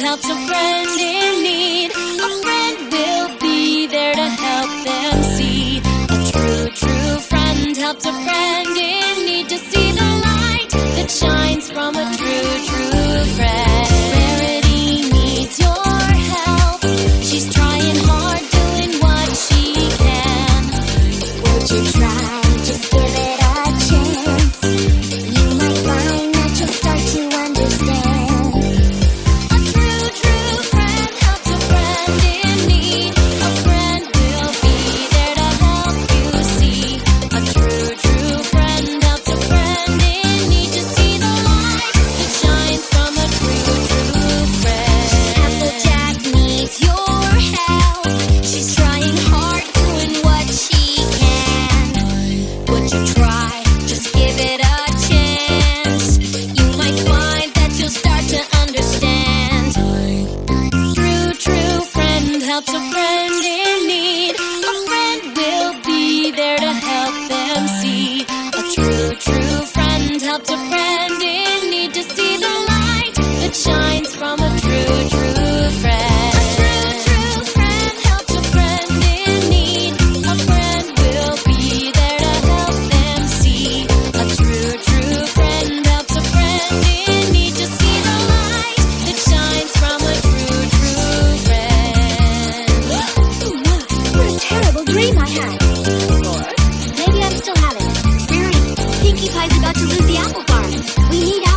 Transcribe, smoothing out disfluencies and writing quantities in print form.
helps a friend in need. A friend will be there to help them see. A true friend helps a friend in need to see the light that shines from a true friend. Rarity needs your help. She's trying hard, doing what she can. Would you try? Just give it a chance. You might find that you'll start to understand. A true friend helps a friend in need. A friend will be there to help you see. A true friend helps a friend in need to see the light that shines from a true friend. Applejack needs your help. She's trying hard, doing what she can. Would you try? Just give it a chance. You might find that you'll start to understand. True friend helps a friend in need. A friend will be there to help them see. A true friend helps a friend in need to see the light that shines from a true friend. A true friend helps a friend in need. A friend will be there to help them see. A true friend helps a friend in need to see the light that shines from a true friend. What a terrible dream I had. Or maybe I'm still having it. Mary, Pinkie Pie's about to lose the apple farm. We need